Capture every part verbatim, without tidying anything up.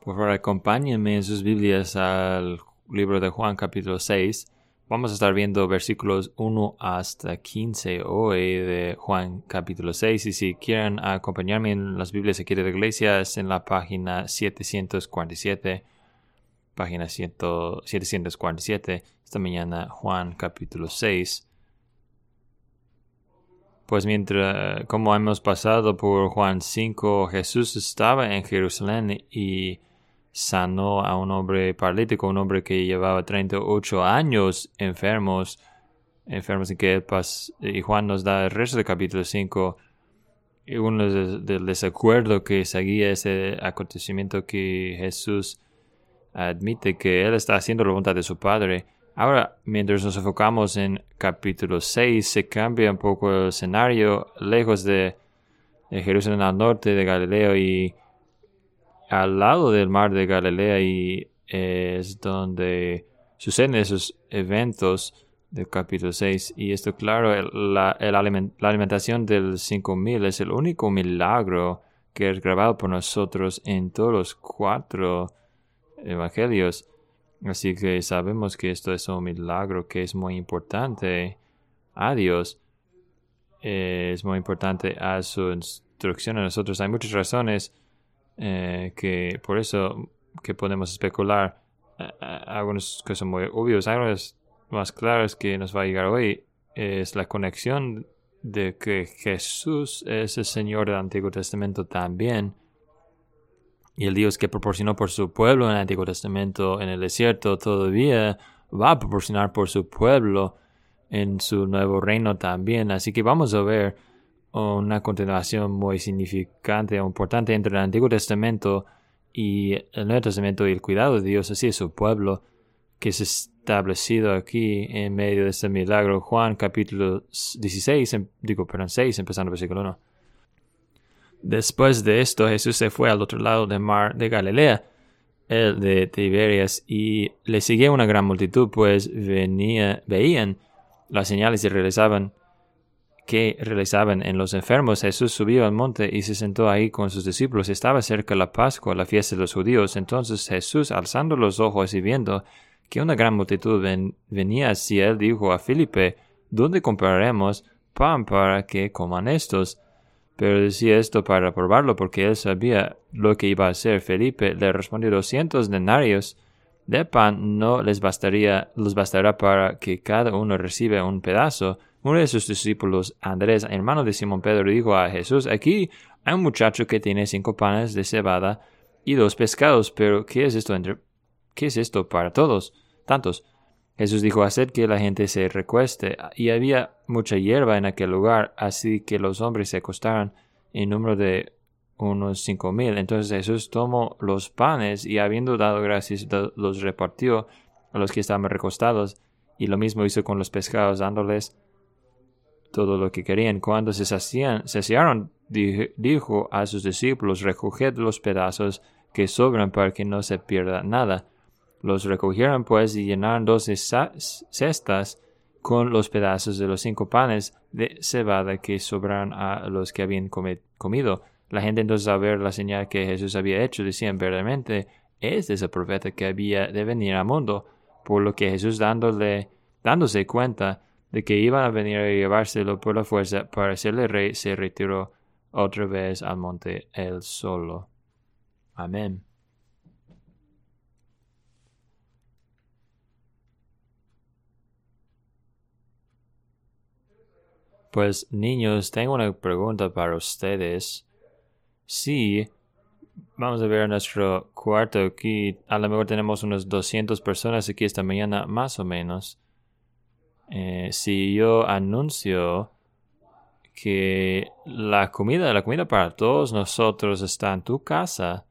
Por favor, acompáñenme en sus Biblias al libro de Juan capítulo seis. Vamos a estar viendo versículos uno hasta quince hoy de Juan capítulo seis. Y si quieren acompañarme en las Biblias aquí de la iglesia, es en la página setecientos cuarenta y siete. Página setecientos cuarenta y siete. Esta mañana Juan capítulo seis. Pues mientras, como hemos pasado por Juan cinco, Jesús estaba en Jerusalén y sanó a un hombre paralítico, un hombre que llevaba treinta y ocho años enfermos, enfermos en que él pasó. Y Juan nos da el resto del capítulo cinco, y uno del desacuerdo que seguía ese acontecimiento que Jesús admite que él está haciendo la voluntad de su Padre. Ahora, mientras nos enfocamos en capítulo seis, se cambia un poco el escenario, lejos de, de Jerusalén al norte de Galilea y al lado del mar de Galilea, y es donde suceden esos eventos del capítulo seis. Y esto, claro, el, la, el aliment, la alimentación del cinco mil es el único milagro que es grabado por nosotros en todos los cuatro evangelios. Así que sabemos que esto es un milagro que es muy importante a Dios. Es muy importante a su instrucción a nosotros. Hay muchas razones eh, que por eso que podemos especular. Eh, algunas cosas muy obvias, algunas más claras que nos va a llegar hoy es la conexión de que Jesús es el Señor del Antiguo Testamento también. Y el Dios que proporcionó por su pueblo en el Antiguo Testamento en el desierto todavía va a proporcionar por su pueblo en su nuevo reino también. Así que vamos a ver una continuación muy significante o importante entre el Antiguo Testamento y el Nuevo Testamento y el cuidado de Dios hacia su pueblo que es establecido aquí en medio de este milagro. Juan capítulo dieciséis, digo, perdón, seis, empezando el versículo uno. Después de esto, Jesús se fue al otro lado del mar de Galilea, el de Tiberias, y le seguía una gran multitud, pues venía, veían las señales que realizaban, que realizaban en los enfermos. Jesús subió al monte y se sentó ahí con sus discípulos. Estaba cerca la Pascua, la fiesta de los judíos. Entonces Jesús, alzando los ojos y viendo que una gran multitud ven, venía hacia él, dijo a Felipe: ¿Dónde compraremos pan para que coman estos? Pero decía esto para probarlo, porque él sabía lo que iba a hacer. Felipe le respondió: doscientos denarios de pan no les bastaría, les bastará para que cada uno reciba un pedazo. Uno de sus discípulos, Andrés, hermano de Simón Pedro, dijo a Jesús: aquí hay un muchacho que tiene cinco panes de cebada y dos pescados, pero ¿qué es esto entre, qué es esto para todos tantos? Jesús dijo: haced que la gente se recueste. Y había mucha hierba en aquel lugar, así que los hombres se acostaron en número de unos cinco mil. Entonces Jesús tomó los panes y, habiendo dado gracias, los repartió a los que estaban recostados, y lo mismo hizo con los pescados, dándoles todo lo que querían. Cuando se saciaron, saciaron, dijo a sus discípulos: recoged los pedazos que sobran para que no se pierda nada. Los recogieron pues y llenaron doce cestas con los pedazos de los cinco panes de cebada que sobraron a los que habían comi- comido. La gente entonces, al ver la señal que Jesús había hecho, decían: verdaderamente, este es el profeta que había de venir al mundo. Por lo que Jesús, dándole, dándose cuenta de que iban a venir a llevárselo por la fuerza para hacerle rey, se retiró otra vez al monte él solo. Amén. Pues, niños, tengo una pregunta para ustedes. Sí, vamos a ver nuestro cuarto aquí. A lo mejor tenemos unas doscientas personas aquí esta mañana, más o menos. Eh, si yo anuncio que la comida, la comida para todos nosotros está en tu casa,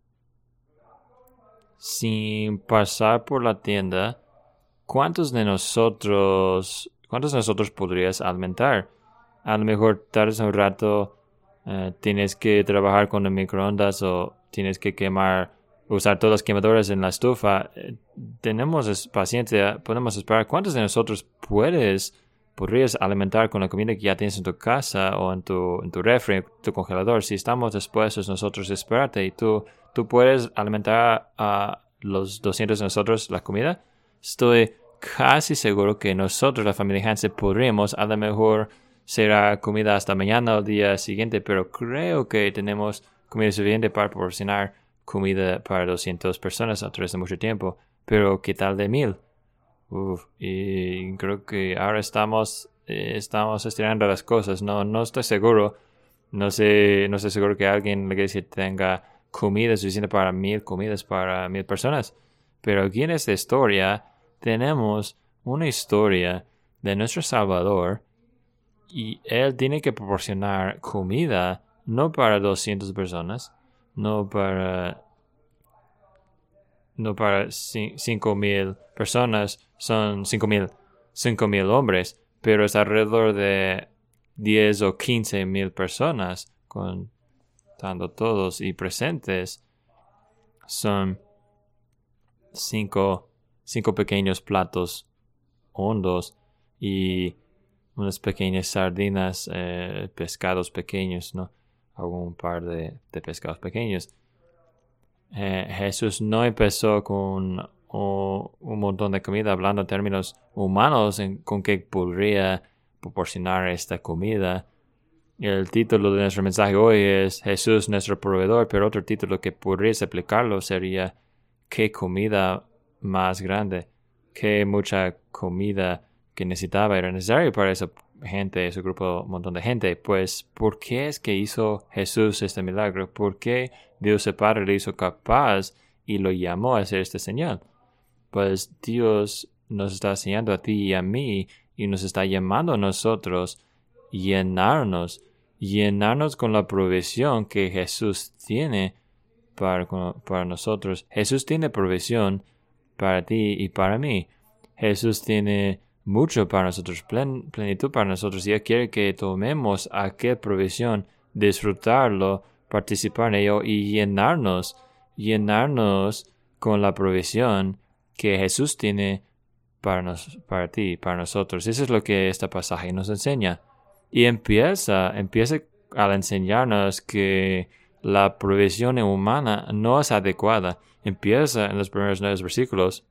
sin pasar por la tienda, ¿cuántos de nosotros, cuántos de nosotros podrías alimentar? A lo mejor tardes un rato, uh, tienes que trabajar con el microondas o tienes que quemar, usar todas las quemadoras en la estufa. Eh, tenemos paciencia, podemos esperar. ¿Cuántos de nosotros puedes podrías alimentar con la comida que ya tienes en tu casa o en tu, en tu refri, en tu congelador. Si estamos dispuestos nosotros a esperarte y tú, tú puedes alimentar a los doscientos de nosotros la comida, estoy casi seguro que nosotros, la familia Hansen, podríamos, a lo mejor será comida hasta mañana o el día siguiente, pero creo que tenemos comida suficiente para proporcionar comida para doscientas personas a través de mucho tiempo. Pero ¿qué tal de mil? Uf, y creo que ahora estamos eh, estamos estirando las cosas. No, no estoy seguro. No sé, no estoy seguro que alguien en la iglesia tenga comida suficiente para mil comidas para mil personas. Pero aquí en esta historia tenemos una historia de nuestro Salvador y Él tiene que proporcionar comida no para doscientas personas, no para no para cinco mil personas, son cinco mil cinco mil hombres, pero es alrededor de diez o quince mil personas, contando todos y presentes. Son cinco, cinco pequeños platos hondos y unas pequeñas sardinas, eh, pescados pequeños, ¿no? Algún par de, de pescados pequeños. Eh, Jesús no empezó con oh, un montón de comida hablando en términos humanos en, con que podría proporcionar esta comida. El título de nuestro mensaje hoy es Jesús nuestro proveedor, pero otro título que podría explicarlo sería ¿qué comida más grande? ¿Qué mucha comida que necesitaba era necesario para esa gente, ese grupo, un montón de gente? Pues, ¿por qué es que hizo Jesús este milagro? ¿Por qué Dios el Padre le hizo capaz y lo llamó a hacer esta señal? Pues Dios nos está enseñando a ti y a mí y nos está llamando a nosotros llenarnos, llenarnos con la provisión que Jesús tiene para, para nosotros. Jesús tiene provisión para ti y para mí. Jesús tiene mucho para nosotros, plen, plenitud para nosotros, y Él quiere que tomemos aquella provisión, disfrutarlo, participar en ello y llenarnos, llenarnos con la provisión que Jesús tiene para, nos, para ti, para nosotros. Eso es lo que este pasaje nos enseña. Y empieza, empieza al enseñarnos que la provisión humana no es adecuada. Empieza en los primeros nueve versículos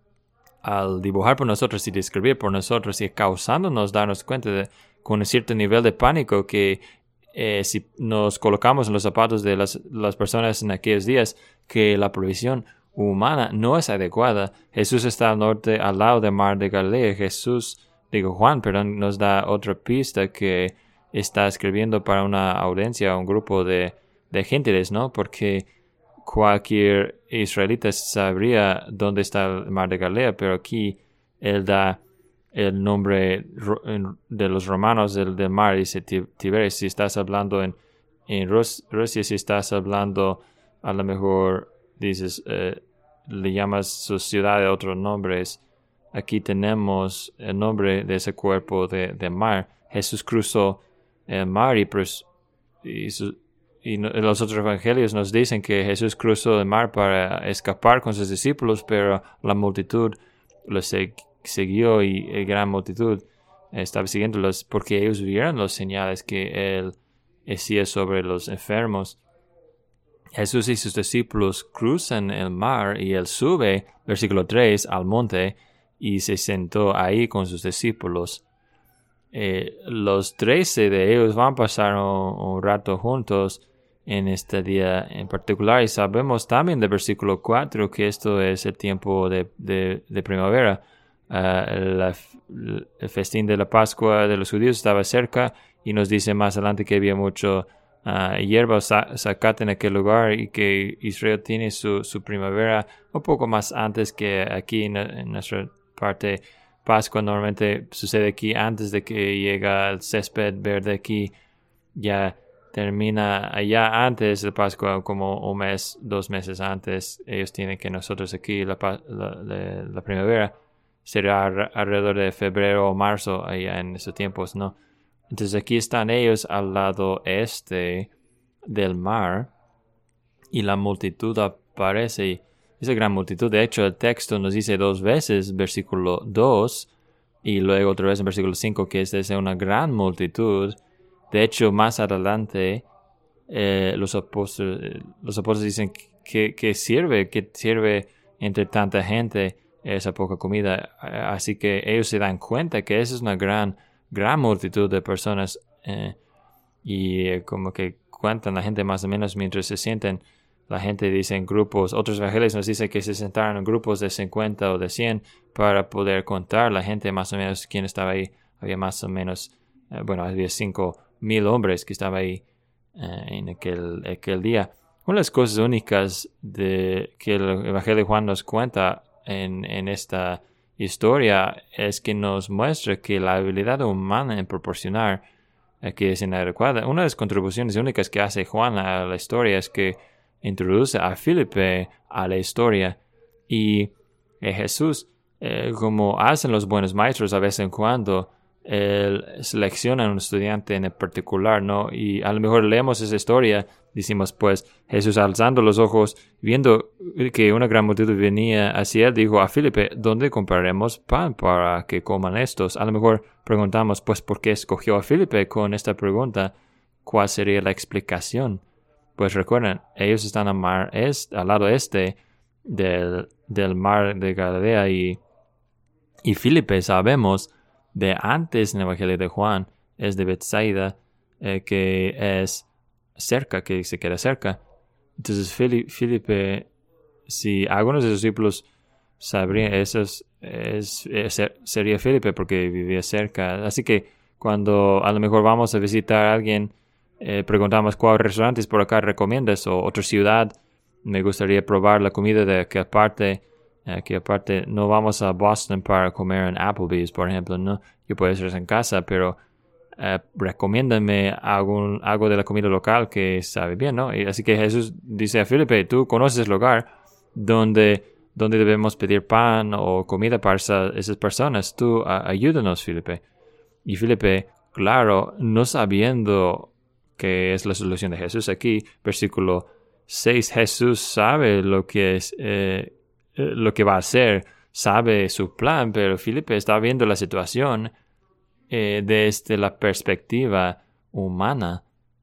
al dibujar por nosotros y describir por nosotros y causándonos darnos cuenta de, con un cierto nivel de pánico que eh, si nos colocamos en los zapatos de las, las personas en aquellos días, que la provisión humana no es adecuada. Jesús está al norte, al lado del mar de Galilea. Jesús, digo Juan, perdón, nos da otra pista que está escribiendo para una audiencia, un grupo de, de gentiles, ¿no? Porque cualquier israelita sabría dónde está el mar de Galilea, pero aquí él da el nombre de los romanos del, del mar, dice Tiberias. Si estás hablando en, en Rus, Rusia, si estás hablando, a lo mejor dices, eh, le llamas su ciudad de otros nombres. Aquí tenemos el nombre de ese cuerpo de, de mar. Jesús cruzó el mar y, y, su, y no, los otros evangelios nos dicen que Jesús cruzó el mar para escapar con sus discípulos, pero la multitud lo se, siguió y la gran multitud estaba siguiéndolos porque ellos vieron las señales que Él hacía sobre los enfermos. Jesús y sus discípulos cruzan el mar y Él sube, versículo tres, al monte y se sentó ahí con sus discípulos. Eh, los trece de ellos van a pasar un, un rato juntos en este día en particular, y sabemos también del versículo cuatro que esto es el tiempo de, de, de primavera. Uh, la, el festín de la Pascua de los judíos estaba cerca y nos dice más adelante que había mucho uh, hierba zacate en aquel lugar y que Israel tiene su, su primavera un poco más antes que aquí en, en nuestra parte. Pascua normalmente sucede aquí antes de que llega el césped verde aquí. Ya termina allá antes de Pascua, como un mes, dos meses antes. Ellos tienen que nosotros aquí la, la, la, la primavera será alrededor de febrero o marzo allá en esos tiempos, ¿no? Entonces aquí están ellos al lado este del mar y la multitud aparece. Esa gran multitud, de hecho, el texto nos dice dos veces, versículo dos, Y luego otra vez en versículo cinco que es desde una gran multitud. De hecho, más adelante eh, los apóstoles, los apóstoles dicen que, que sirve, que sirve entre tanta gente esa poca comida. Así que ellos se dan cuenta que esa es una gran, gran multitud de personas eh, y eh, como que cuentan la gente más o menos mientras se sienten. La gente dice en grupos, otros evangelios nos dicen que se sentaron en grupos de cincuenta o de cien para poder contar la gente más o menos quién estaba ahí. Había más o menos, eh, bueno, había cinco mil hombres que estaban ahí eh, en aquel, aquel día. Una de las cosas únicas de que el Evangelio de Juan nos cuenta en, en esta historia es que nos muestra que la habilidad humana en proporcionar eh, que es inadecuada. Una de las contribuciones únicas que hace Juan a la historia es que introduce a Felipe a la historia y eh, Jesús, eh, como hacen los buenos maestros a vez en cuando, él selecciona a un estudiante en particular, ¿no? Y a lo mejor leemos esa historia, decimos, pues, Jesús alzando los ojos, viendo que una gran multitud venía hacia él, dijo a Felipe, ¿dónde compraremos pan para que coman estos? A lo mejor preguntamos, pues, ¿por qué escogió a Felipe con esta pregunta? ¿Cuál sería la explicación? Pues recuerden, ellos están al, mar este, al lado este del, del mar de Galilea y, y Felipe, sabemos, de antes en el Evangelio de Juan, es de Bethsaida, eh, que es cerca, que se queda cerca. Entonces, Felipe, si algunos de sus discípulos sabrían, eso es, es, es, sería Felipe porque vivía cerca. Así que cuando a lo mejor vamos a visitar a alguien, eh, preguntamos cuáles restaurantes por acá recomiendas o otra ciudad, me gustaría probar la comida de que aparte, eh, que aparte no vamos a Boston para comer en Applebee's, por ejemplo, ¿no? Yo puedo hacer en casa, pero eh, recomiéndame algún, algo de la comida local que sabe bien, ¿no? Y así que Jesús dice a Felipe, tú conoces el lugar donde, donde debemos pedir pan o comida para esa, esas personas, tú a, ayúdanos, Felipe. Y Felipe, claro, no sabiendo que es la solución de Jesús aquí, versículo seis, Jesús sabe lo que es, eh, lo que va a hacer, sabe su plan, pero Felipe está viendo la situación eh, desde la perspectiva humana.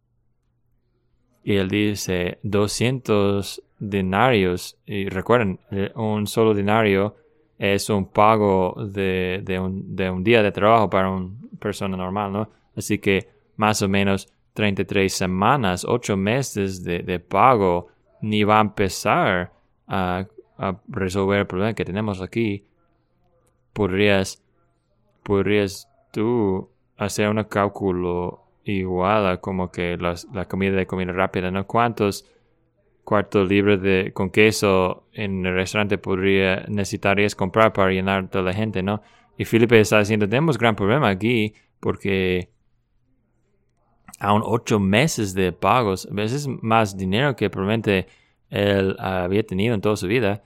Y él dice doscientos denarios, y recuerden, un solo denario es un pago de, de, un, de un día de trabajo para una persona normal, ¿no? Así que más o menos treinta y tres semanas, ocho meses de, de pago, ni va a empezar a, a resolver el problema que tenemos aquí. Podrías, podrías tú hacer un cálculo igual a como que las, la comida de comida rápida, ¿no? ¿Cuántos cuartos libres de con queso en el restaurante podría necesitarías comprar para llenar toda la gente, ¿no? Y Felipe está diciendo, tenemos gran problema aquí porque aún ocho meses de pagos, a veces más dinero que probablemente él había tenido en toda su vida.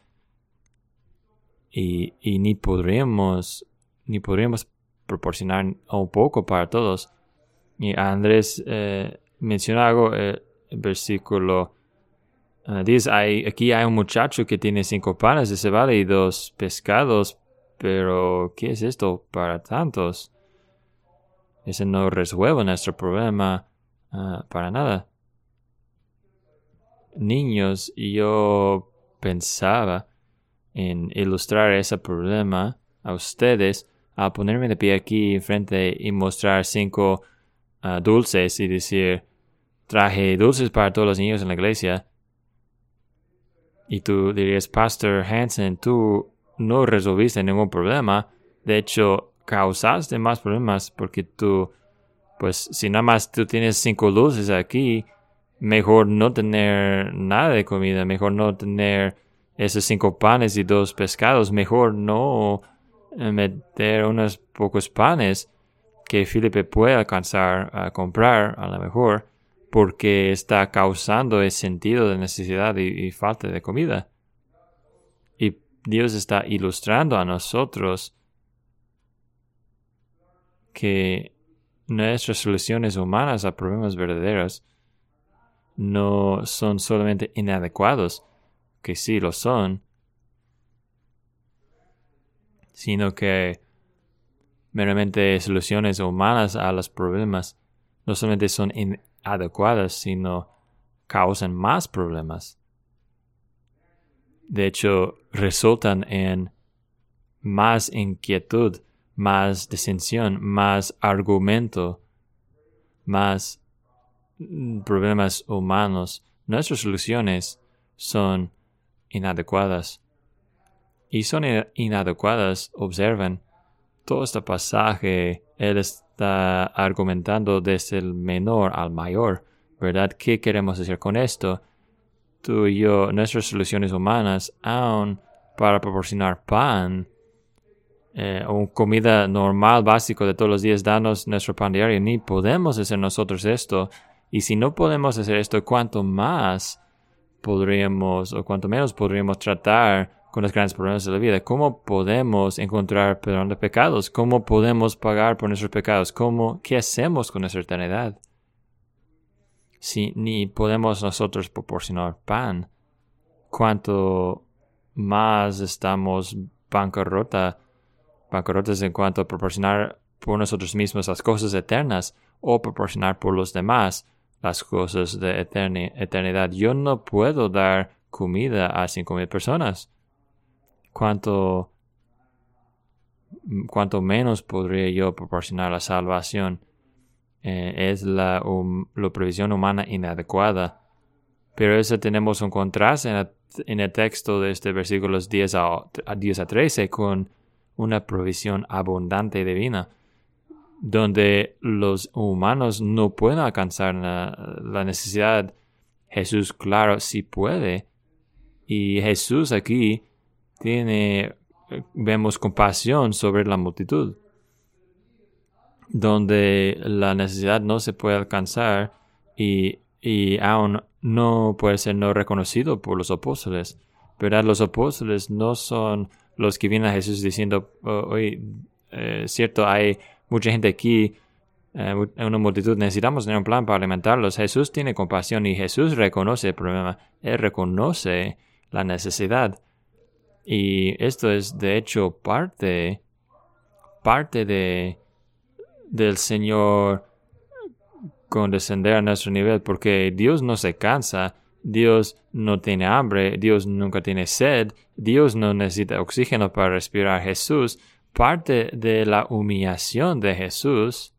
Y, y ni podríamos, ni podríamos proporcionar un poco para todos. Y Andrés eh, menciona algo, eh, el versículo uh, dice, hay, aquí hay un muchacho que tiene cinco panes de cebada y dos pescados, pero ¿qué es esto para tantos? Ese no resuelve nuestro problema uh, para nada. Niños, yo pensaba en ilustrar ese problema a ustedes al ponerme de pie aquí enfrente y mostrar cinco uh, dulces y decir, traje dulces para todos los niños en la iglesia. Y tú dirías, Pastor Hansen, tú no resolviste ningún problema. De hecho, causaste más problemas porque tú, pues, si nada más tú tienes cinco dulces aquí, mejor no tener nada de comida, mejor no tener esos cinco panes y dos pescados, mejor no meter unos pocos panes que Felipe puede alcanzar a comprar a lo mejor, porque está causando ese sentido de necesidad y, y falta de comida. Y Dios está ilustrando a nosotros que nuestras soluciones humanas a problemas verdaderos no son solamente inadecuados, que sí lo son, sino que meramente soluciones humanas a los problemas, no solamente son inadecuadas, sino causan más problemas. De hecho, resultan en más inquietud, más disensión, más argumento, más problemas humanos. Nuestras soluciones son inadecuadas. Y son inadecuadas, observen, todo este pasaje, él está argumentando desde el menor al mayor, ¿verdad? ¿Qué queremos hacer con esto? Tú y yo, nuestras soluciones humanas, aun para proporcionar pan, eh, o comida normal, básico de todos los días, danos nuestro pan diario, ni podemos hacer nosotros esto. Y si no podemos hacer esto, ¿cuánto más podríamos, o cuánto menos podríamos tratar con los grandes problemas de la vida? ¿Cómo podemos encontrar perdón de pecados? ¿Cómo podemos pagar por nuestros pecados? ¿Cómo, qué hacemos con nuestra eternidad? Si ni podemos nosotros proporcionar pan, ¿cuánto más estamos bancarrota, bancarrotas en cuanto a proporcionar por nosotros mismos las cosas eternas o proporcionar por los demás las cosas de eterni- eternidad? Yo no puedo dar comida a cinco mil personas. ¿Cuánto, cuánto menos podría yo proporcionar la salvación? Eh, es la, um, la provisión humana inadecuada. Pero eso tenemos un contraste en el, en el texto de este versículos diez a trece con una provisión abundante divina, donde los humanos no pueden alcanzar la, la necesidad. Jesús, claro, sí puede. Y Jesús aquí tiene, vemos compasión sobre la multitud, donde la necesidad no se puede alcanzar y, y aún no puede ser no reconocido por los apóstoles. ¿Verdad? Los apóstoles no son los que vienen a Jesús diciendo, oye, eh, cierto, hay mucha gente aquí, eh, una multitud, necesitamos tener un plan para alimentarlos. Jesús tiene compasión y Jesús reconoce el problema. Él reconoce la necesidad. Y esto es, de hecho, parte, parte de, del Señor condescender a nuestro nivel, porque Dios no se cansa, Dios no tiene hambre, Dios nunca tiene sed, Dios no necesita oxígeno para respirar. Jesús, parte de la humillación de Jesús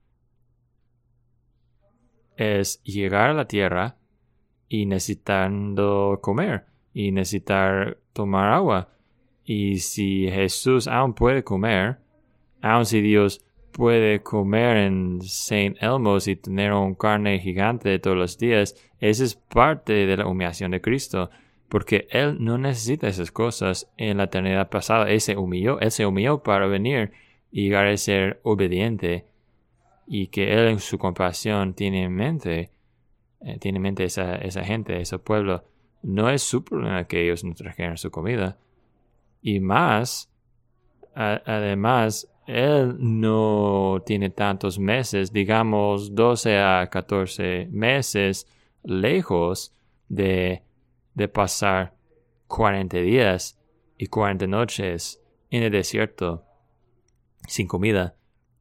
es llegar a la tierra y necesitando comer y necesitar tomar agua. Y si Jesús aún puede comer, aun si Dios puede comer en Saint Elmo's y tener un carne gigante todos los días, esa es parte de la humillación de Cristo, porque Él no necesita esas cosas. En la eternidad pasada, Él se humilló, Él se humilló para venir y llegar a ser obediente, y que Él en su compasión tiene en mente, eh, tiene en mente esa, esa gente, ese pueblo. No es su problema que ellos no trajeran su comida. Y más, a, además, Él no tiene tantos meses, digamos doce a catorce meses, lejos de, de pasar cuarenta días y cuarenta noches en el desierto sin comida.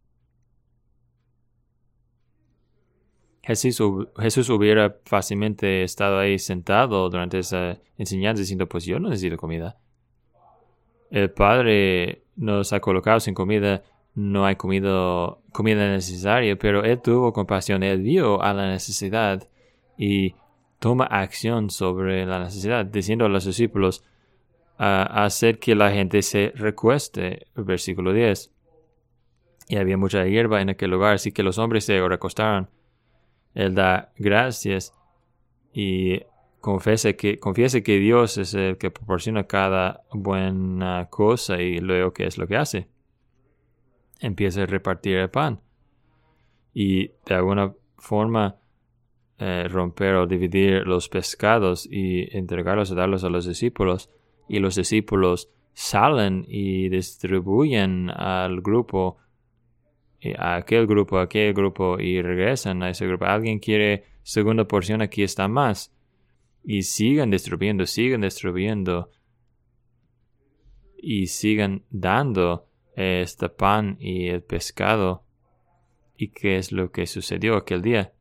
Jesús, Jesús hubiera fácilmente estado ahí sentado durante esa enseñanza diciendo, pues yo no necesito comida. El Padre nos ha colocado sin comida, no hay comido, comida necesaria, pero Él tuvo compasión, Él vio a la necesidad y toma acción sobre la necesidad, diciendo a los discípulos, a hacer que la gente se recueste, versículo diez. Y había mucha hierba en aquel lugar, así que los hombres se recostaron. Él da gracias y Confiese que, confiese que Dios es el que proporciona cada buena cosa, y luego, ¿qué es lo que hace? Empieza a repartir el pan y de alguna forma eh, romper o dividir los pescados y entregarlos a darlos a los discípulos, y los discípulos salen y distribuyen al grupo, a aquel grupo, a aquel grupo, y regresan a ese grupo. Alguien quiere segunda porción, aquí está más. Y sigan distribuyendo, sigan distribuyendo y sigan dando este pan y el pescado. ¿Y qué es lo que sucedió aquel día?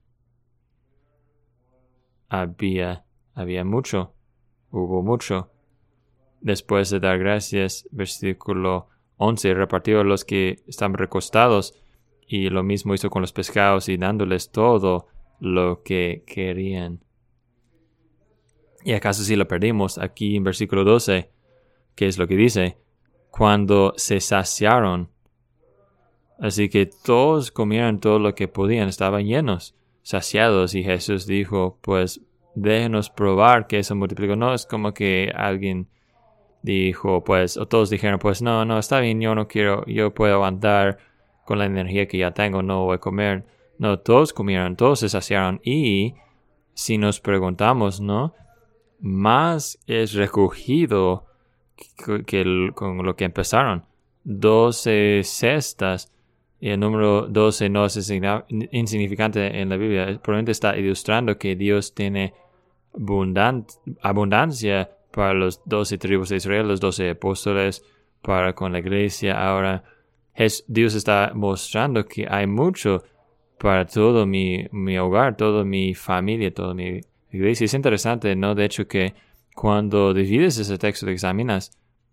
Había, había mucho, hubo mucho. Después de dar gracias, versículo once, repartió a los que estaban recostados, y lo mismo hizo con los pescados, y dándoles todo lo que querían. ¿Y acaso si lo perdimos? Aquí en versículo doce, ¿qué es lo que dice? Cuando se saciaron. Así que todos comieron todo lo que podían, estaban llenos, saciados, y Jesús dijo, pues déjenos probar que eso multiplicó. No es como que alguien dijo, pues, o todos dijeron, pues no, no, está bien, yo no quiero, yo puedo aguantar con la energía que ya tengo, no voy a comer. No, todos comieron, todos se saciaron, y si nos preguntamos, ¿no? Más es recogido que, que el, con lo que empezaron. Doce cestas. Y el número doce no es insignificante en la Biblia. Probablemente está ilustrando que Dios tiene abundant, abundancia para los doce tribus de Israel, los doce apóstoles, para con la iglesia. Ahora, Dios está mostrando que hay mucho para todo mi, mi hogar, toda mi familia, toda mi iglesia. Es interesante, ¿no? De hecho, que cuando divides ese texto, lo examinas,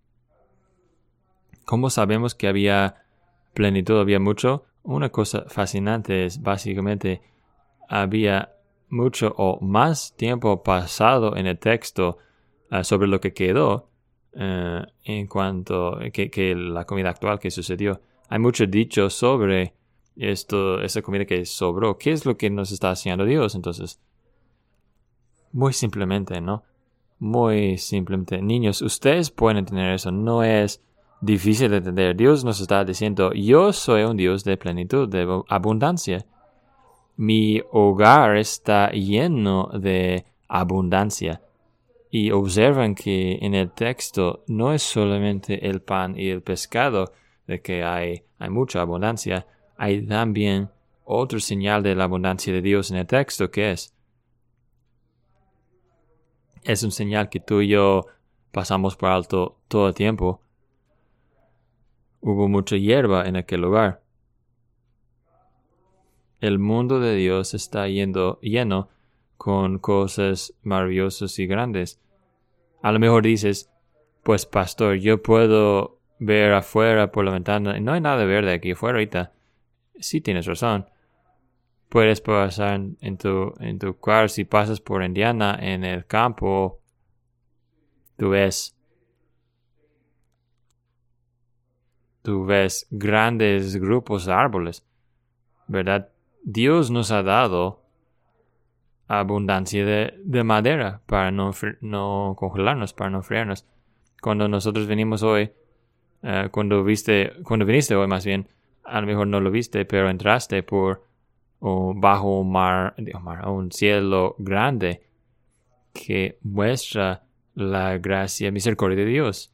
¿cómo sabemos que había plenitud, había mucho? Una cosa fascinante es, básicamente, había mucho o más tiempo pasado en el texto uh, sobre lo que quedó uh, en cuanto que, que la comida actual que sucedió. Hay mucho dicho sobre esto, esa comida que sobró. ¿Qué es lo que nos está haciendo Dios? Entonces, muy simplemente, ¿no? Muy simplemente. Niños, ustedes pueden entender eso. No es difícil de entender. Dios nos está diciendo, yo soy un Dios de plenitud, de abundancia. Mi hogar está lleno de abundancia. Y observan que en el texto no es solamente el pan y el pescado de que hay, hay mucha abundancia. Hay también otro señal de la abundancia de Dios en el texto, que es es un señal que tú y yo pasamos por alto todo el tiempo. Hubo mucha hierba en aquel lugar. El mundo de Dios está yendo, lleno con cosas maravillosas y grandes. A lo mejor dices, pues pastor, yo puedo ver afuera por la ventana. No hay nada verde aquí afuera ahorita. Sí tienes razón. Puedes pasar en tu, en tu carro, si pasas por Indiana en el campo, tú ves, tú ves grandes grupos de árboles, ¿verdad? Dios nos ha dado abundancia de, de madera para no, no congelarnos, para no enfriarnos. Cuando nosotros venimos hoy, uh, cuando viste, cuando viniste hoy más bien, a lo mejor no lo viste, pero entraste por o bajo un mar, un cielo grande que muestra la gracia y misericordia de Dios.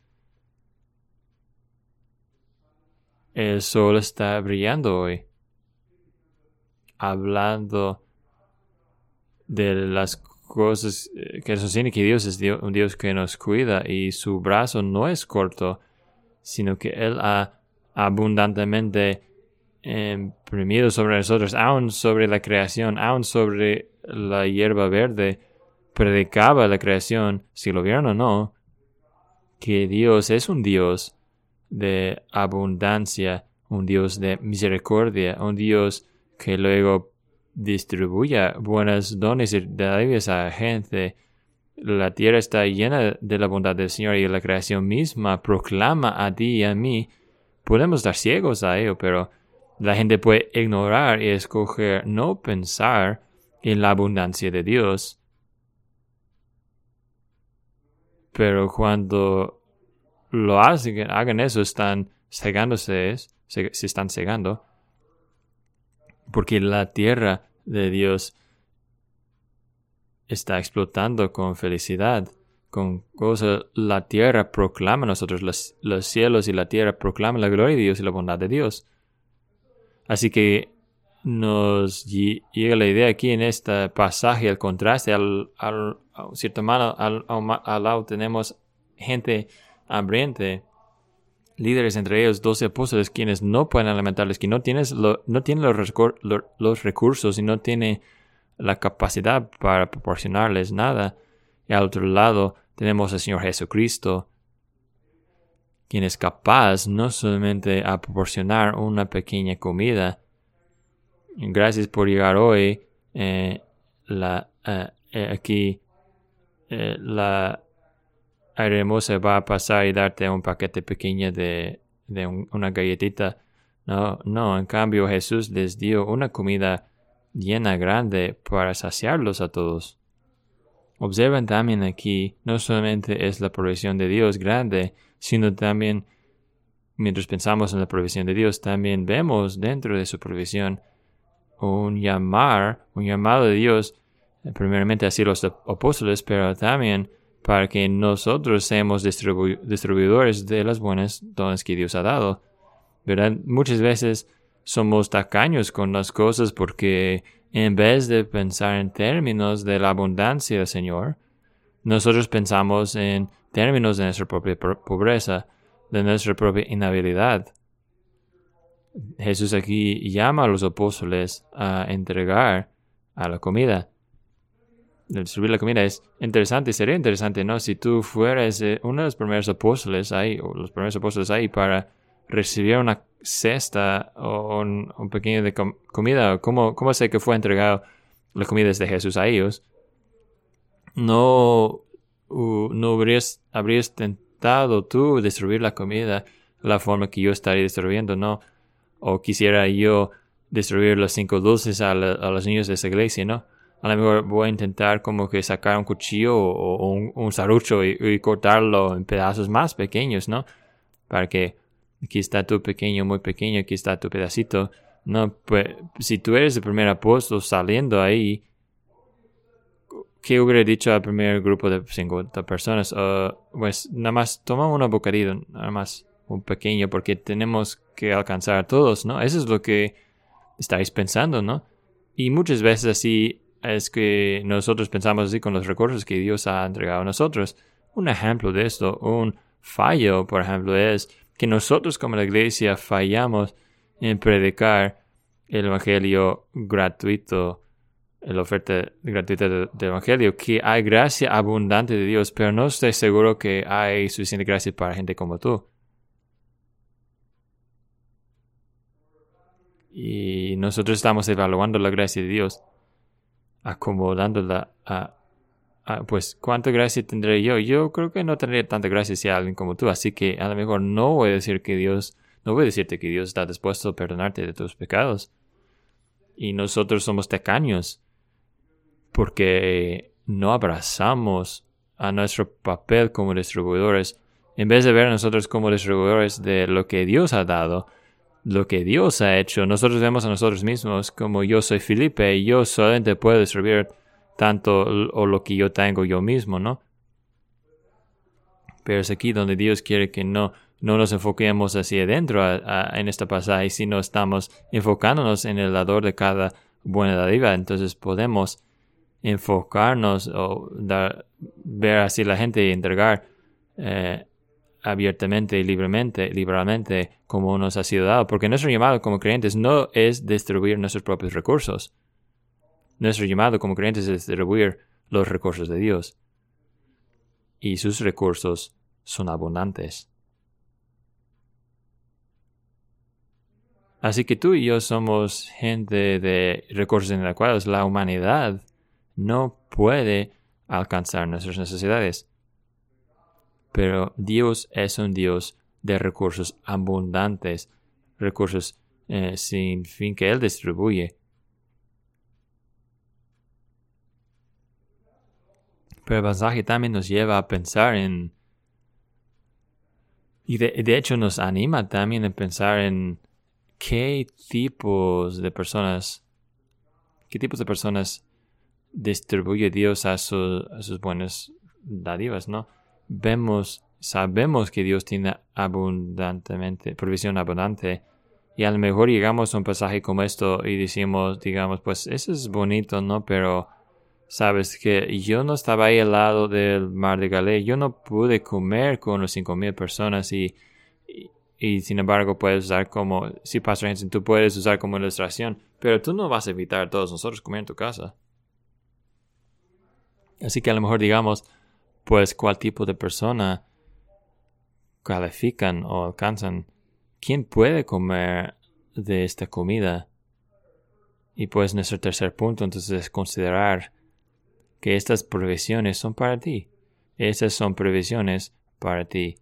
El sol está brillando hoy, hablando de las cosas que sostiene que Dios es Dios, un Dios que nos cuida, y su brazo no es corto, sino que Él ha abundantemente imprimido sobre nosotros, aún sobre la creación, aún sobre la hierba verde. Predicaba la creación, si lo vieron o no, que Dios es un Dios de abundancia, un Dios de misericordia, un Dios que luego distribuye buenos dones y dádivas a la gente. La tierra está llena de la bondad del Señor, y la creación misma proclama a ti y a mí. Podemos estar ciegos a ello, pero la gente puede ignorar y escoger no pensar en la abundancia de Dios. Pero cuando lo hacen, hagan eso, están cegándose, se, se están cegando, porque la tierra de Dios está explotando con felicidad, con cosas. La tierra proclama a nosotros, los, los cielos y la tierra proclaman la gloria de Dios y la bondad de Dios. Así que nos llega la idea aquí en este pasaje, el contraste. Al, al, a cierto modo, al, al, al lado tenemos gente hambriente, líderes, entre ellos doce apóstoles, quienes no pueden alimentarles, que no, tienes lo, no tienen los, recur- lo, los recursos y no tienen la capacidad para proporcionarles nada. Y al otro lado tenemos al Señor Jesucristo, quien es capaz no solamente a proporcionar una pequeña comida. Gracias por llegar hoy. Eh, la, eh, eh, aquí eh, la hermosa va a pasar y darte un paquete pequeño de, de un, una galletita. No, no, en cambio Jesús les dio una comida llena, grande, para saciarlos a todos. Observen también aquí, no solamente es la provisión de Dios grande, sino también, mientras pensamos en la provisión de Dios, también vemos dentro de su provisión un llamar, un llamado de Dios, primeramente así los apóstoles, pero también para que nosotros seamos distribu- distribuidores de las buenas dones que Dios ha dado. ¿Verdad? Muchas veces somos tacaños con las cosas porque en vez de pensar en términos de la abundancia del Señor, nosotros pensamos en términos de nuestra propia pobreza, de nuestra propia inhabilidad. Jesús aquí llama a los apóstoles a entregar a la comida. El distribuir la comida es interesante, sería interesante, ¿no? Si tú fueras eh, uno de los primeros apóstoles ahí, o los primeros apóstoles ahí para recibir una cesta o un, un pequeño de com- comida, ¿cómo, ¿cómo sé que fue entregado la comida de Jesús a ellos? No, uh, no habrías, habrías tentado tú distribuir la comida de la forma que yo estaría distribuyendo, ¿no? O quisiera yo distribuir los cinco dulces a, la, a los niños de esa iglesia, ¿no? A lo mejor voy a intentar como que sacar un cuchillo o, o un, un serrucho y, y cortarlo en pedazos más pequeños, ¿no? Para que aquí está tu pequeño, muy pequeño, aquí está tu pedacito. No, pues si tú eres el primer apóstol saliendo ahí, ¿qué hubiera dicho al primer grupo de cincuenta personas? Uh, pues nada más toma un bocadillo, nada más un pequeño, porque tenemos que alcanzar a todos, ¿no? Eso es lo que estáis pensando, ¿no? Y muchas veces así es que nosotros pensamos así con los recursos que Dios ha entregado a nosotros. Un ejemplo de esto, un fallo, por ejemplo, es que nosotros como la iglesia fallamos en predicar el evangelio gratuito, la oferta gratuita del evangelio, que hay gracia abundante de Dios, pero no estoy seguro que hay suficiente gracia para gente como tú. Y nosotros estamos evaluando la gracia de Dios, acomodándola a, a, pues, ¿cuánta gracia tendré yo? Yo creo que no tendría tanta gracia si hay alguien como tú, así que a lo mejor no voy a decir que Dios, no voy a decirte que Dios está dispuesto a perdonarte de tus pecados. Y nosotros somos tacaños porque no abrazamos a nuestro papel como distribuidores. En vez de ver a nosotros como distribuidores de lo que Dios ha dado, lo que Dios ha hecho, nosotros vemos a nosotros mismos como yo soy Felipe y yo solamente puedo distribuir tanto o lo que yo tengo yo mismo, ¿no? Pero es aquí donde Dios quiere que no, no nos enfoquemos hacia adentro a, a, en esta pasaje, sino estamos enfocándonos en el dador de cada buena dádiva. Entonces podemos enfocarnos o dar, ver así la gente y entregar eh, abiertamente y libremente, liberalmente, como nos ha sido dado. Porque nuestro llamado como creyentes no es distribuir nuestros propios recursos. Nuestro llamado como creyentes es distribuir los recursos de Dios. Y sus recursos son abundantes. Así que tú y yo somos gente de recursos inadecuados. La humanidad no puede alcanzar nuestras necesidades. Pero Dios es un Dios de recursos abundantes, recursos eh, sin fin que Él distribuye. Pero el pasaje también nos lleva a pensar en, y de, de hecho nos anima también a pensar en qué tipos de personas, qué tipos de personas distribuye Dios a, su, a sus buenas dádivas, ¿no? Vemos, sabemos que Dios tiene abundantemente, provisión abundante, y a lo mejor llegamos a un pasaje como esto y decimos, digamos, pues eso es bonito, ¿no? Pero sabes que yo no estaba ahí al lado del mar de Galilea, yo no pude comer con los cinco mil personas y, y, Y sin embargo puedes usar como, sí, Pastor Hansen, tú puedes usar como ilustración, pero tú no vas a evitar a todos nosotros comer en tu casa. Así que a lo mejor digamos, pues, cuál tipo de persona califican o alcanzan. ¿Quién puede comer de esta comida? Y pues nuestro tercer punto entonces es considerar que estas provisiones son para ti. Estas son provisiones para ti.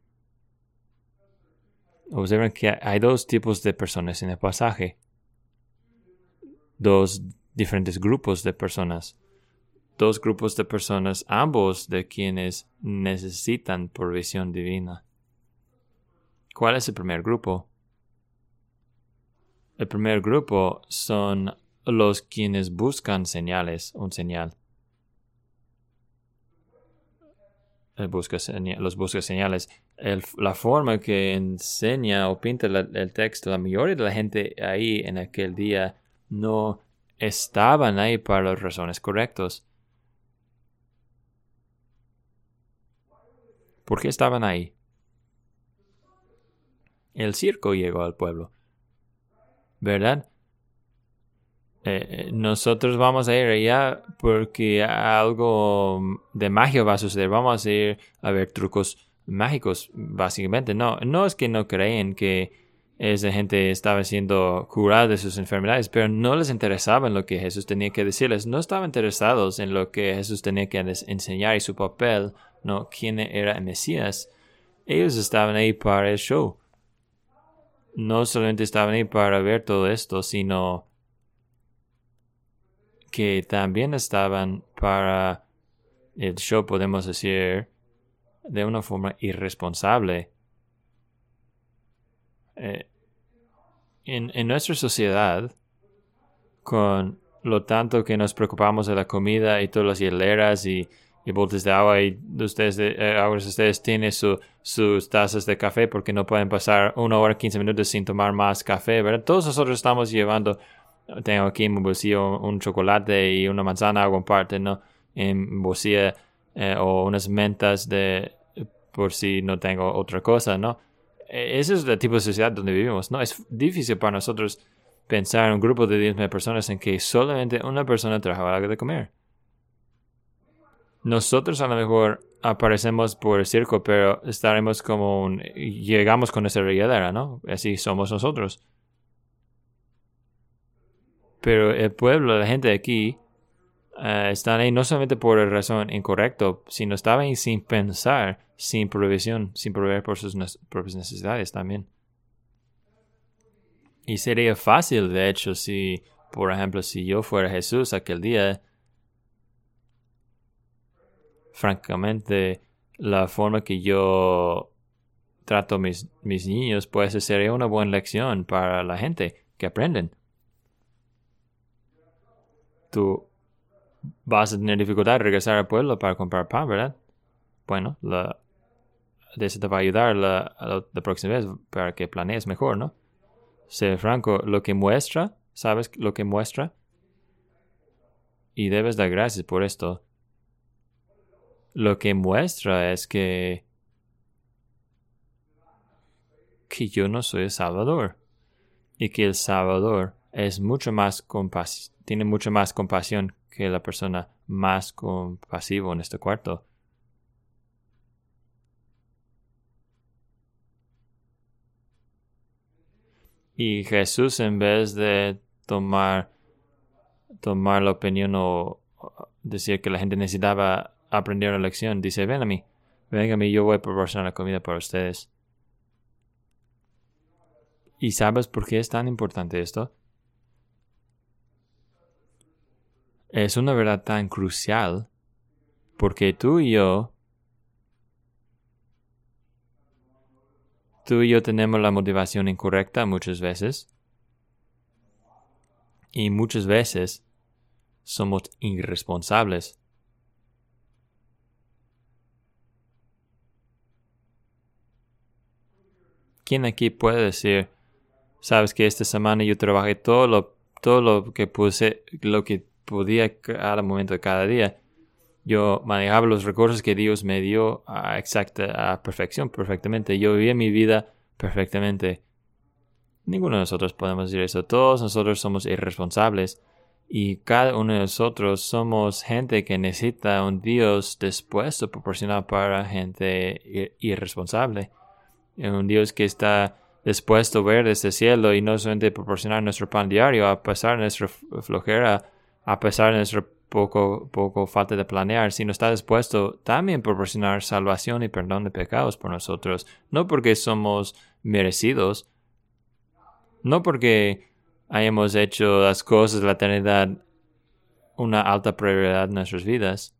Observen que hay dos tipos de personas en el pasaje. Dos diferentes grupos de personas. Dos grupos de personas, ambos de quienes necesitan provisión divina. ¿Cuál es el primer grupo? El primer grupo son los quienes buscan señales, un señal. El busca seña- los busca señales. El, la forma que enseña o pinta la, el texto, la mayoría de la gente ahí en aquel día no estaban ahí para las razones correctas. ¿Por qué estaban ahí? El circo llegó al pueblo, ¿verdad? Eh, nosotros vamos a ir allá porque algo de magia va a suceder. Vamos a ir a ver trucos mágicos, básicamente. No, no es que no creen que esa gente estaba siendo curada de sus enfermedades, pero no les interesaba en lo que Jesús tenía que decirles. No estaban interesados en lo que Jesús tenía que enseñar y su papel, no quién era el Mesías. Ellos estaban ahí para el show. No solamente estaban ahí para ver todo esto, sino que también estaban para el show, podemos decir, de una forma irresponsable. Eh, en, en nuestra sociedad, con lo tanto que nos preocupamos de la comida y todas las hieleras y, y botes de agua, y ustedes, eh, ahora ustedes tienen su, sus tazas de café porque no pueden pasar una hora, quince minutos sin tomar más café, ¿verdad? Todos nosotros estamos llevando. Tengo aquí en mi bolsillo un chocolate y una manzana, hago parte, ¿no? En mi bolsillo, eh, o unas mentas de, por si no tengo otra cosa, ¿no? Ese es el tipo de sociedad donde vivimos, ¿no? Es difícil para nosotros pensar en un grupo de diez mil personas en que solamente una persona trajo algo de comer. Nosotros a lo mejor aparecemos por el circo, pero estaremos como un, llegamos con esa regadera, ¿no? Así somos nosotros. Pero el pueblo, la gente de aquí, uh, están ahí no solamente por la razón incorrecta, sino estaban ahí sin pensar, sin provisión, sin proveer por sus ne- propias necesidades también. Y sería fácil, de hecho, si, por ejemplo, si yo fuera Jesús aquel día, francamente, la forma que yo trato a mis, mis niños, pues sería una buena lección para la gente que aprenden. Tú vas a tener dificultad de regresar al pueblo para comprar pan, ¿verdad? Bueno, la, de eso te va a ayudar la, la, la próxima vez para que planees mejor, ¿no? Sé franco, lo que muestra, ¿sabes lo que muestra? Y debes dar gracias por esto. Lo que muestra es que que yo no soy el Salvador y que el Salvador es mucho más compas- tiene mucho más compasión que la persona más compasiva en este cuarto. Y Jesús, en vez de tomar, tomar la opinión o, o decir que la gente necesitaba aprender una lección, dice, ven a mí, ven a mí, yo voy a proporcionar la comida para ustedes. ¿Y sabes por qué es tan importante esto? Es una verdad tan crucial porque tú y yo, tú y yo tenemos la motivación incorrecta muchas veces y muchas veces somos irresponsables. ¿Quién aquí puede decir, sabes que esta semana yo trabajé todo lo, todo lo que puse, lo que podía cada momento de cada día? Yo manejaba los recursos que Dios me dio a exacta, a perfección, perfectamente. Yo vivía mi vida perfectamente. Ninguno de nosotros podemos decir eso. Todos nosotros somos irresponsables y cada uno de nosotros somos gente que necesita un Dios dispuesto a proporcionar para gente ir- irresponsable. Un Dios que está dispuesto a ver desde el cielo y no solamente proporcionar nuestro pan diario, a pesar de nuestra flojera, a pesar de nuestra poco, poco falta de planear, sino está dispuesto también a proporcionar salvación y perdón de pecados por nosotros, no porque somos merecidos, no porque hayamos hecho las cosas de la eternidad una alta prioridad en nuestras vidas,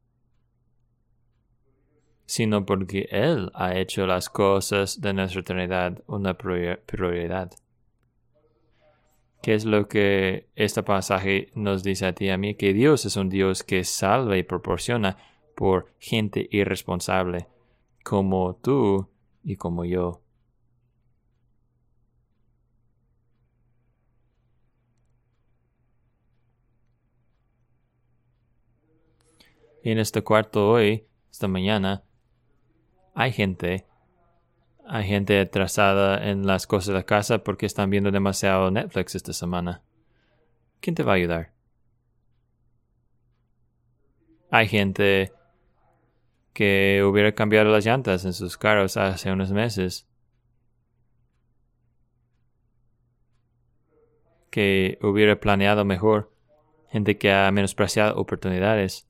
sino porque Él ha hecho las cosas de nuestra eternidad una prioridad. ¿Qué es lo que este pasaje nos dice a ti y a mí? Que Dios es un Dios que salva y proporciona por gente irresponsable, como tú y como yo. Y en este cuarto hoy, esta mañana, hay gente, hay gente atrasada en las cosas de la casa porque están viendo demasiado Netflix esta semana. ¿Quién te va a ayudar? Hay gente que hubiera cambiado las llantas en sus carros hace unos meses, que hubiera planeado mejor, gente que ha menospreciado oportunidades.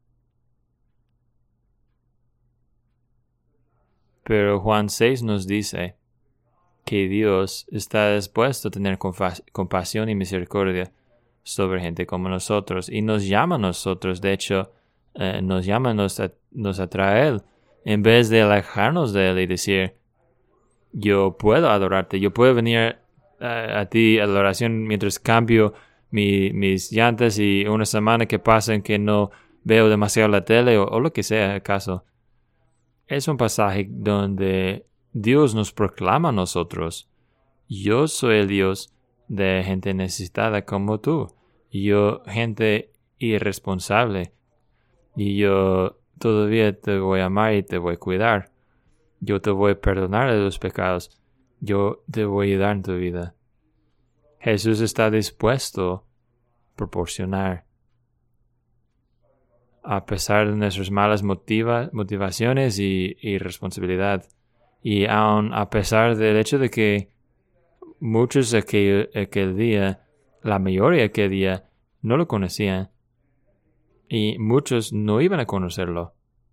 Pero Juan seis nos dice que Dios está dispuesto a tener compasión y misericordia sobre gente como nosotros y nos llama a nosotros, de hecho, eh, nos llama, nos, nos atrae a Él, en vez de alejarnos de Él y decir, yo puedo adorarte, yo puedo venir uh, a ti a la oración mientras cambio mi, mis llantas y una semana que pasa en que no veo demasiado la tele o, o lo que sea el caso. Es un pasaje donde Dios nos proclama a nosotros. Yo soy el Dios de gente necesitada como tú. Yo, gente irresponsable. Y yo todavía te voy a amar y te voy a cuidar. Yo te voy a perdonar de los pecados. Yo te voy a ayudar en tu vida. Jesús está dispuesto a proporcionar. A pesar de nuestras malas motiva, motivaciones y, y responsabilidad. Y aun a pesar del hecho de que muchos de aquel, aquel día, la mayoría de aquel día, no lo conocían. Y muchos no iban a conocerlo.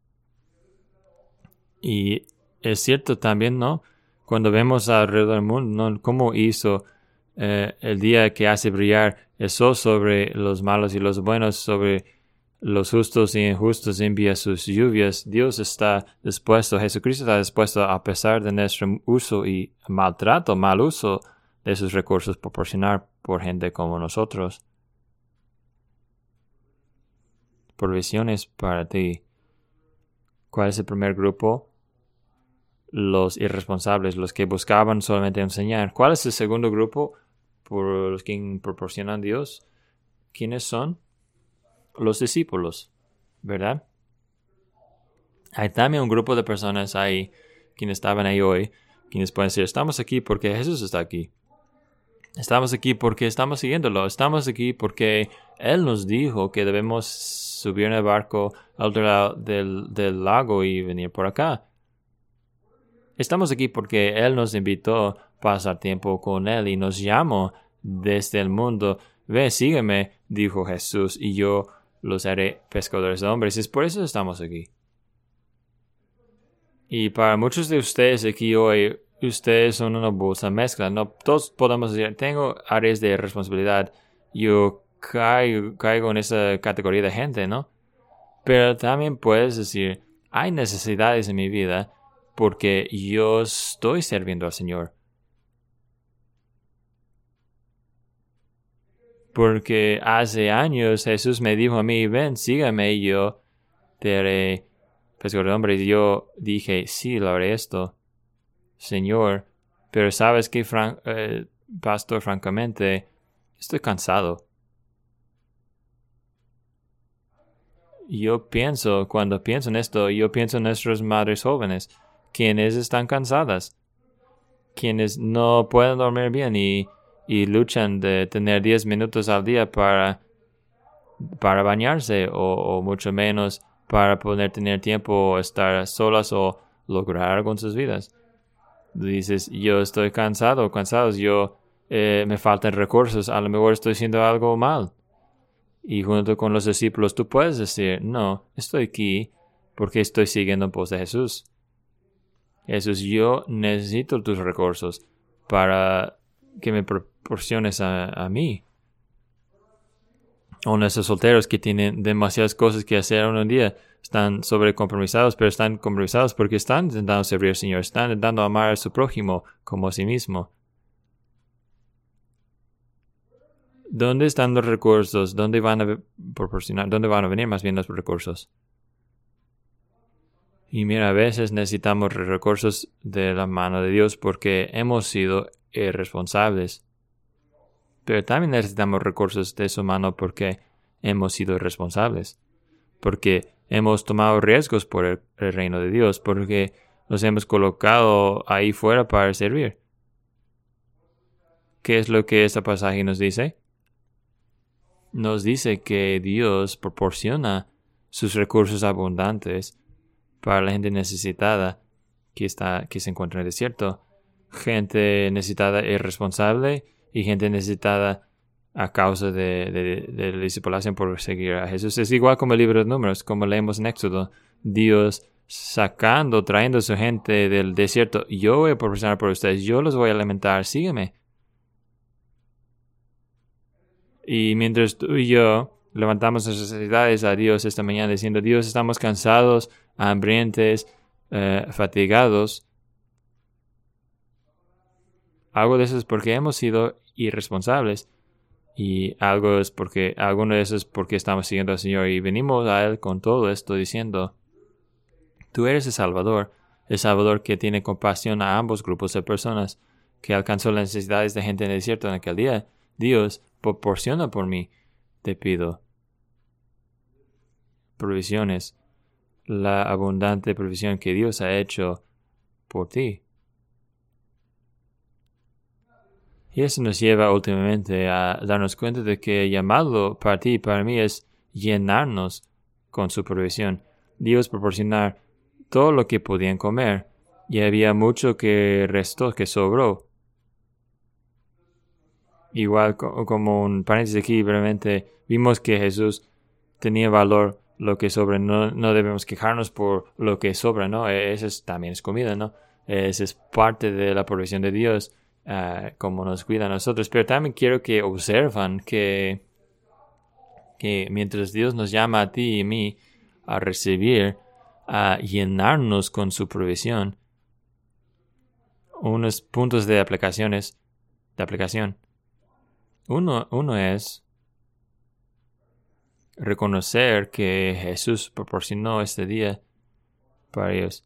Y es cierto también, ¿no? Cuando vemos alrededor del mundo, ¿no? Cómo hizo eh, el día que hace brillar el sol sobre los malos y los buenos, sobre los justos y injustos, envía sus lluvias. Dios está dispuesto, Jesucristo está dispuesto, a pesar de nuestro uso y maltrato, mal uso de sus recursos, proporcionar por gente como nosotros. Provisiones para ti. ¿Cuál es el primer grupo? Los irresponsables, los que buscaban solamente enseñar. ¿Cuál es el segundo grupo? Por los que proporcionan Dios. ¿Quiénes son? Los discípulos, ¿verdad? Hay también un grupo de personas ahí, quienes estaban ahí hoy, quienes pueden decir, estamos aquí porque Jesús está aquí. Estamos aquí porque estamos siguiéndolo. Estamos aquí porque Él nos dijo que debemos subir en el barco al otro lado del, del lago y venir por acá. Estamos aquí porque Él nos invitó a pasar tiempo con Él y nos llamó desde el mundo. Ve, sígueme, dijo Jesús, y yo los haré pescadores de hombres. Es por eso que estamos aquí. Y para muchos de ustedes aquí hoy, ustedes son una bolsa mezcla. No todos podemos decir, tengo áreas de responsabilidad. Yo caigo, caigo en esa categoría de gente, ¿no? Pero también puedes decir, hay necesidades en mi vida porque yo estoy sirviendo al Señor. Porque hace años Jesús me dijo a mí, ven, sígame, y yo te haré pescador de hombres. Y yo dije, sí, lo haré esto, Señor. Pero sabes que, fran- eh, pastor, francamente, estoy cansado. Yo pienso, cuando pienso en esto, yo pienso en nuestras madres jóvenes, quienes están cansadas. quienes no pueden dormir bien y, y luchan de tener diez minutos al día para, para bañarse o, o mucho menos para poder tener tiempo, estar solas o lograr algo en sus vidas. Dices, yo estoy cansado, cansados, yo eh, me faltan recursos, a lo mejor estoy haciendo algo mal. Y junto con los discípulos tú puedes decir, no, estoy aquí porque estoy siguiendo en pos de Jesús. Jesús, yo necesito tus recursos para que me proporciones a, a mí. O nuestros solteros que tienen demasiadas cosas que hacer en un día, están sobrecompromisados, pero están compromisados porque están intentando servir al Señor, están intentando amar a su prójimo como a sí mismo. ¿Dónde están los recursos? ¿Dónde van a proporcionar? ¿Dónde van a venir más bien los recursos? Y mira, a veces necesitamos recursos de la mano de Dios porque hemos sido irresponsables. Pero también necesitamos recursos de su mano porque hemos sido irresponsables. Porque hemos tomado riesgos por el, el reino de Dios. Porque nos hemos colocado ahí fuera para servir. ¿Qué es lo que este pasaje nos dice? Nos dice que Dios proporciona sus recursos abundantes para la gente necesitada que, está, que se encuentra en el desierto. Gente necesitada e irresponsable y gente necesitada a causa de, de, de la discipulación por seguir a Jesús. Es igual como el libro de Números, como leemos en Éxodo. Dios sacando, trayendo a su gente del desierto. Yo voy a proporcionar por ustedes, yo los voy a alimentar, sígueme. Y mientras tú y yo levantamos nuestras necesidades a Dios esta mañana diciendo, Dios, estamos cansados, hambrientes, eh, fatigados. Algo de eso es porque hemos sido irresponsables. Y algo es porque, alguno de eso es porque estamos siguiendo al Señor. Y venimos a Él con todo esto diciendo, tú eres el Salvador, el Salvador que tiene compasión a ambos grupos de personas, que alcanzó las necesidades de gente en el desierto en aquel día. Dios, proporciona por mí, te pido. Provisiones, la abundante provisión que Dios ha hecho por ti. Y eso nos lleva últimamente a darnos cuenta de que el llamado para ti y para mí es llenarnos con su provisión. Dios proporcionar todo lo que podían comer y había mucho que restó, que sobró. Igual como un paréntesis aquí, brevemente, vimos que Jesús tenía valor lo que sobra. No, no debemos quejarnos por lo que sobra, ¿no? Eso es, también es comida, ¿no? Eso es parte de la provisión de Dios, uh, como nos cuida a nosotros. Pero también quiero que observan que, que mientras Dios nos llama a ti y a mí a recibir, a llenarnos con su provisión, unos puntos de aplicaciones, de aplicación. Uno, uno es reconocer que Jesús proporcionó este día para ellos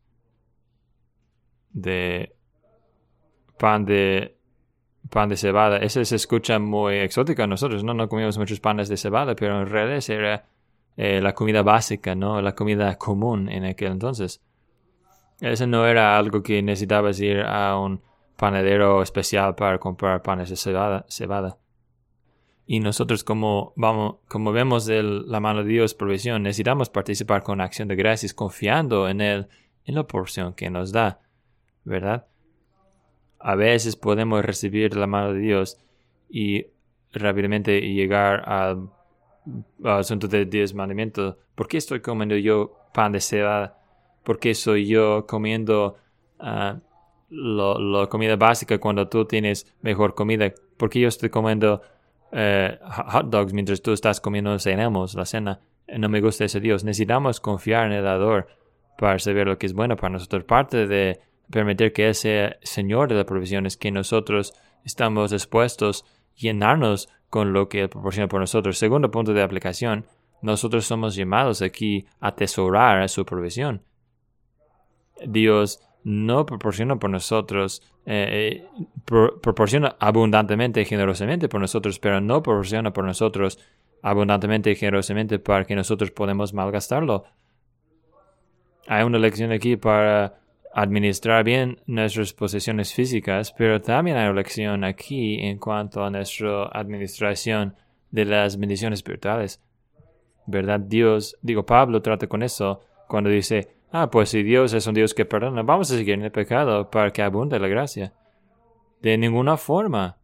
de pan de pan de cebada. Ese se escucha muy exótico a nosotros, ¿no? No comíamos muchos panes de cebada, pero en realidad era eh, la comida básica, ¿no? La comida común en aquel entonces. Eso no era algo que necesitabas ir a un panadero especial para comprar panes de cebada. cebada. Y nosotros como, vamos, como vemos el, la mano de Dios provisión, necesitamos participar con acción de gracias, confiando en Él, en la porción que nos da, ¿verdad? A veces podemos recibir la mano de Dios y rápidamente llegar al, al asunto del diez mandamientos. ¿Por qué estoy comiendo yo pan de cebada? ¿Por qué soy yo comiendo uh, lo, la comida básica cuando tú tienes mejor comida? ¿Por qué yo estoy comiendo Uh, hot dogs mientras tú estás comiendo cenamos, la cena? No me gusta ese Dios. Necesitamos confiar en el dador para saber lo que es bueno para nosotros. Parte de permitir que Él sea Señor de la provisión es que nosotros estamos dispuestos a llenarnos con lo que Él proporciona por nosotros. Segundo punto de aplicación, nosotros somos llamados aquí a atesorar a su provisión. Dios no proporciona por nosotros, eh, pro, proporciona abundantemente y generosamente por nosotros, pero no proporciona por nosotros abundantemente y generosamente para que nosotros podamos malgastarlo. Hay una lección aquí para administrar bien nuestras posesiones físicas, pero también hay una lección aquí en cuanto a nuestra administración de las bendiciones espirituales. ¿Verdad? Dios, digo, Pablo trata con eso cuando dice, ah, pues si Dios es un Dios que perdona, vamos a seguir en el pecado para que abunde la gracia. De ninguna forma.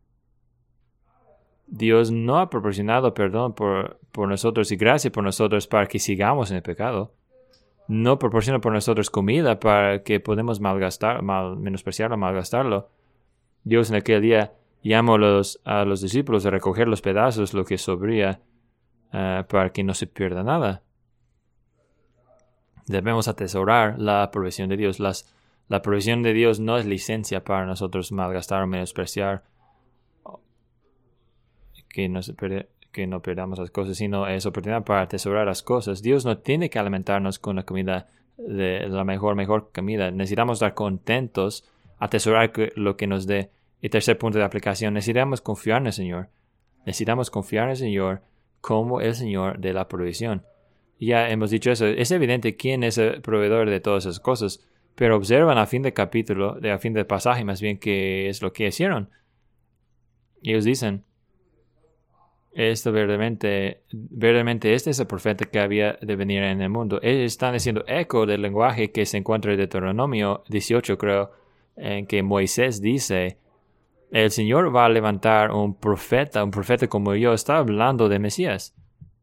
Dios no ha proporcionado perdón por, por nosotros y gracia por nosotros para que sigamos en el pecado. No proporciona por nosotros comida para que podamos malgastar, mal, menospreciarlo, malgastarlo. Dios en aquel día llamó a los, a los discípulos a recoger los pedazos, lo que sobría, uh, para que no se pierda nada. Debemos atesorar la provisión de Dios. Las, la provisión de Dios no es licencia para nosotros malgastar o menospreciar, que no, se pierde, que no perdamos las cosas, sino es oportunidad para atesorar las cosas. Dios no tiene que alimentarnos con la comida, de la mejor, mejor comida. Necesitamos estar contentos, atesorar lo que nos dé. Y tercer punto de aplicación, necesitamos confiar en el Señor. Necesitamos confiar en el Señor como el Señor de la provisión. Ya hemos dicho eso. Es evidente quién es el proveedor de todas esas cosas. Pero observan a fin de capítulo, de a fin de pasaje más bien, qué es lo que hicieron. Ellos dicen, esto verdaderamente, verdaderamente este es el profeta que había de venir en el mundo. Ellos están haciendo eco del lenguaje que se encuentra en Deuteronomio dieciocho, creo, en que Moisés dice, el Señor va a levantar un profeta, un profeta como yo. Está hablando de Mesías.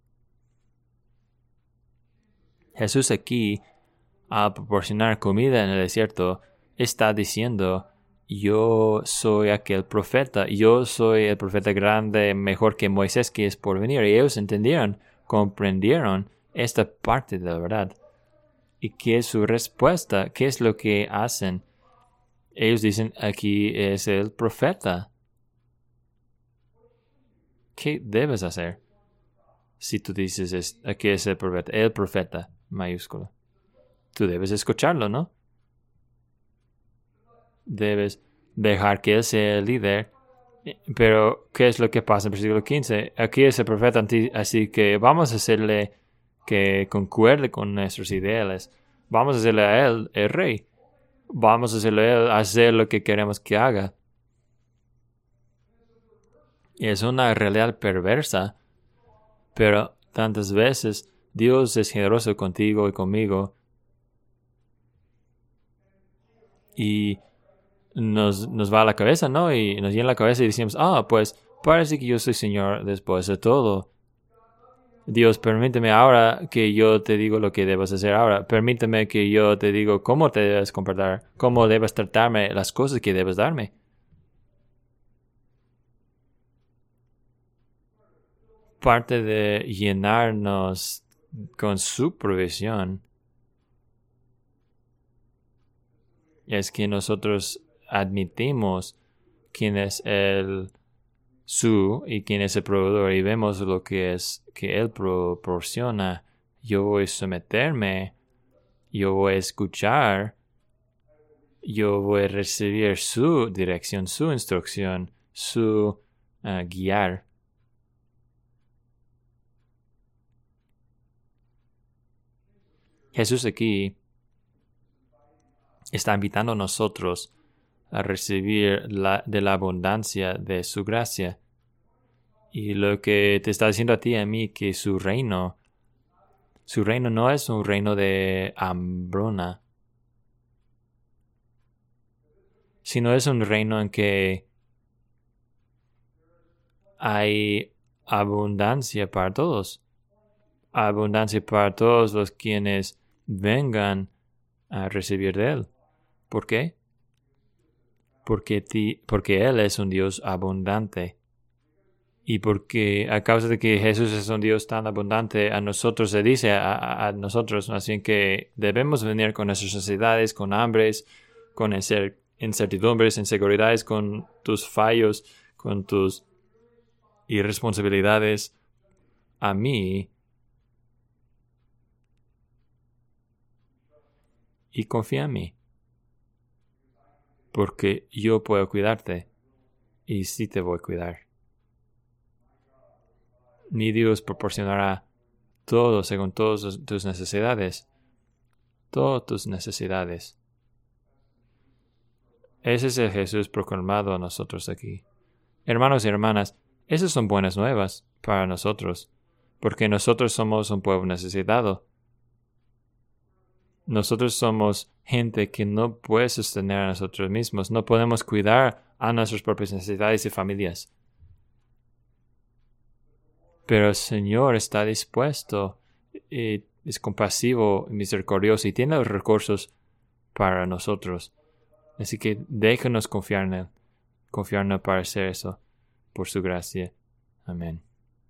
Jesús aquí, al proporcionar comida en el desierto, está diciendo, yo soy aquel profeta, yo soy el profeta grande, mejor que Moisés, que es por venir. Y ellos entendieron, comprendieron esta parte de la verdad. ¿Y qué es su respuesta? ¿Qué es lo que hacen? Ellos dicen, aquí es el profeta. ¿Qué debes hacer? Si tú dices, aquí es el profeta, el profeta, mayúsculo. Tú debes escucharlo, ¿no? Debes dejar que él sea el líder. Pero, ¿qué es lo que pasa en el versículo quince? Aquí es el profeta, así que vamos a hacerle que concuerde con nuestros ideales. Vamos a hacerle a él el rey. Vamos a hacerle a él hacer lo que queremos que haga. Es una realidad perversa, pero tantas veces Dios es generoso contigo y conmigo y nos, nos va a la cabeza, ¿no? Y nos llena la cabeza y decimos, ah, pues parece que yo soy Señor después de todo. Dios, permíteme ahora que yo te digo lo que debes hacer ahora. Permíteme que yo te digo cómo te debes comportar, cómo debes tratarme, las cosas que debes darme. Parte de llenarnos con su provisión es que nosotros admitimos quién es el su y quién es el proveedor y vemos lo que es que él proporciona. Yo voy a someterme, yo voy a escuchar, yo voy a recibir su dirección, su instrucción, su uh, guiar. Jesús aquí está invitando a nosotros a recibir la, de la abundancia de su gracia. Y lo que te está diciendo a ti y a mí, que su reino, su reino no es un reino de hambruna, sino es un reino en que hay abundancia para todos. Abundancia para todos los quienes vengan a recibir de él. ¿Por qué? Porque, ti, porque Él es un Dios abundante. Y porque a causa de que Jesús es un Dios tan abundante, a nosotros se dice, a, a, a nosotros, así que debemos venir con nuestras necesidades, con hambres, con incertidumbres, inseguridades, con tus fallos, con tus irresponsabilidades a mí. Y confía en mí. Porque yo puedo cuidarte y sí te voy a cuidar. Mi Dios proporcionará todo según todas tus necesidades. Todas tus necesidades. Ese es el Jesús proclamado a nosotros aquí. Hermanos y hermanas, esas son buenas nuevas para nosotros, porque nosotros somos un pueblo necesitado. Nosotros somos gente que no puede sostener a nosotros mismos, no podemos cuidar a nuestras propias necesidades y familias. Pero el Señor está dispuesto y es compasivo y misericordioso y tiene los recursos para nosotros. Así que déjenos confiar en Él, confiar en Él para hacer eso, por su gracia. Amén.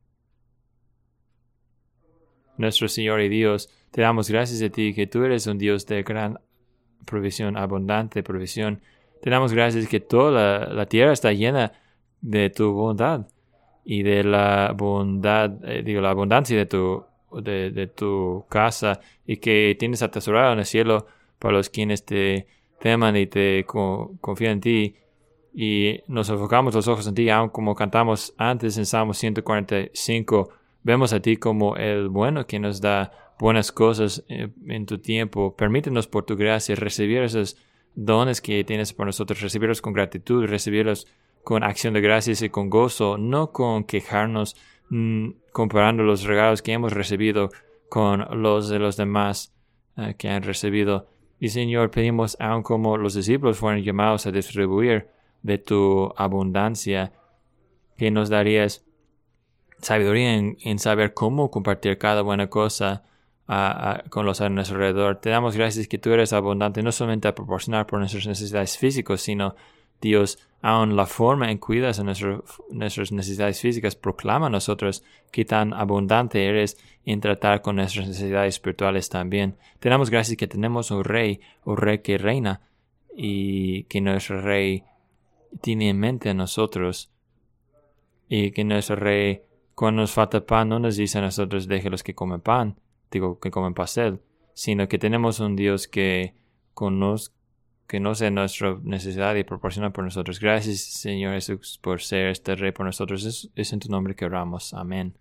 Nuestro Señor y Dios, te damos gracias a ti que tú eres un Dios de gran provisión, abundante provisión. Te damos gracias que toda la, la tierra está llena de tu bondad y de la bondad, eh, digo, la abundancia de tu, de, de tu casa, y que tienes atesorado en el cielo para los quienes te teman y te co- confían en ti. Y nos enfocamos los ojos en ti, aun como cantamos antes en Salmo ciento cuarenta y cinco. Vemos a ti como el bueno que nos da buenas cosas en tu tiempo. Permítenos por tu gracia recibir esos dones que tienes por nosotros, recibirlos con gratitud, recibirlos con acción de gracias y con gozo, no con quejarnos, mmm, comparando los regalos que hemos recibido con los de los demás uh, que han recibido. Y Señor, pedimos, aun como los discípulos fueron llamados a distribuir de tu abundancia, que nos darías sabiduría en, en saber cómo compartir cada buena cosa uh, uh, con los a nuestro alrededor. Te damos gracias que tú eres abundante, no solamente a proporcionar por nuestras necesidades físicas, sino, Dios, aun la forma en que cuidas a nuestro, nuestras necesidades físicas proclama a nosotros que tan abundante eres en tratar con nuestras necesidades espirituales también. Te damos gracias que tenemos un rey, un rey que reina, y que nuestro rey tiene en mente a nosotros, y que nuestro rey, cuando nos falta pan, no nos dice a nosotros, déjelos que comen pan, digo, que comen pastel, sino que tenemos un Dios que conoce, que conoce nuestra necesidad y proporciona por nosotros. Gracias, Señor Jesús, por ser este rey por nosotros. Es, es en tu nombre que oramos. Amén.